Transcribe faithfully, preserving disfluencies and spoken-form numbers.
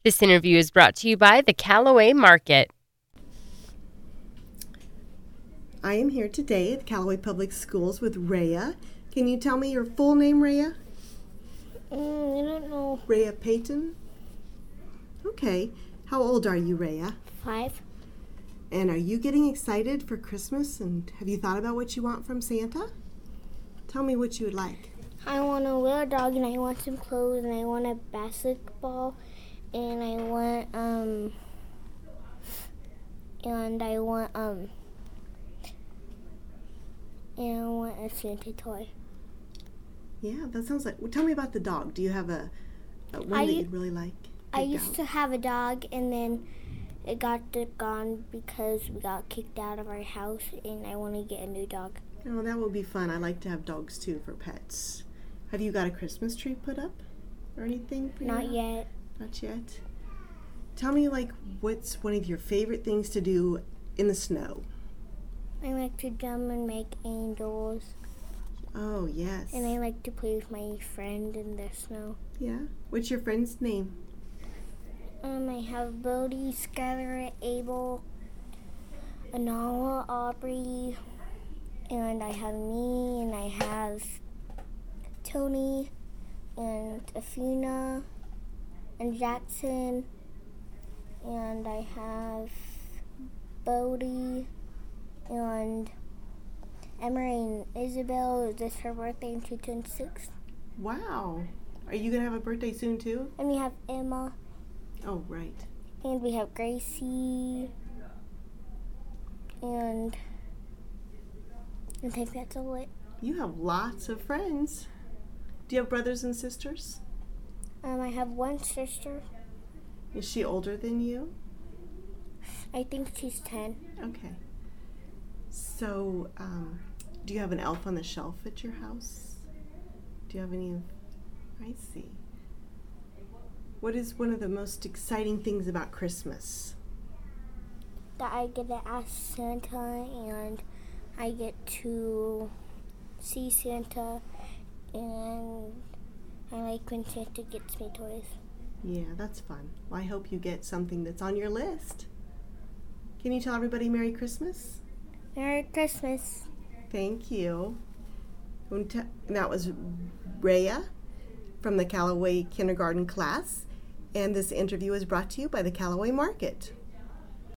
This interview is brought to you by the Callaway Market. I am here today at Callaway Public Schools with Rhea. Can you tell me your full name, Rhea? Mm, I don't know. Rhea Payton? Okay. How old are you, Rhea? Five. And are you getting excited for Christmas? And have you thought about what you want from Santa? Tell me what you would like. I want a little dog, and I want some clothes, and I want a basketball, and I want um, and I want um, and I want a Santa toy. Yeah, that sounds like. Well, tell me about the dog. Do you have a, a one I that u- you'd really like? I Big used dog. to have a dog, and then it got gone because we got kicked out of our house, and I want to get a new dog. Oh, that would be fun. I like to have dogs too for pets. Have you got a Christmas tree put up or anything for Not your- yet. Not yet. Tell me, like, what's one of your favorite things to do in the snow? I like to jump and make angels, Oh, yes. and I like to play with my friend in the snow. Yeah? What's your friend's name? Um, I have Bodie, Skylar, Abel, Anala, Aubrey, and I have me, and I have Tony, and Athena, and Jackson, and I have Bodie, and Emery and Isabel. Is this her birthday in two thousand six? Wow. Are you going to have a birthday soon, too? And we have Emma, Oh, right. and we have Gracie, and I think that's all it. You have lots of friends. Do you have brothers and sisters? Um, I have one sister. Is she older than you? I think she's ten. Okay. So, um, do you have an elf on the shelf at your house? Do you have any? I see. What is one of the most exciting things about Christmas? That I get to ask Santa, and I get to see Santa, and I like when Santa gets me toys. Yeah, that's fun. Well, I hope you get something that's on your list. Can you tell everybody Merry Christmas? Merry Christmas. Thank you. And te- and that was Rhea from the Callaway Kindergarten class. And this interview is brought to you by the Callaway Market.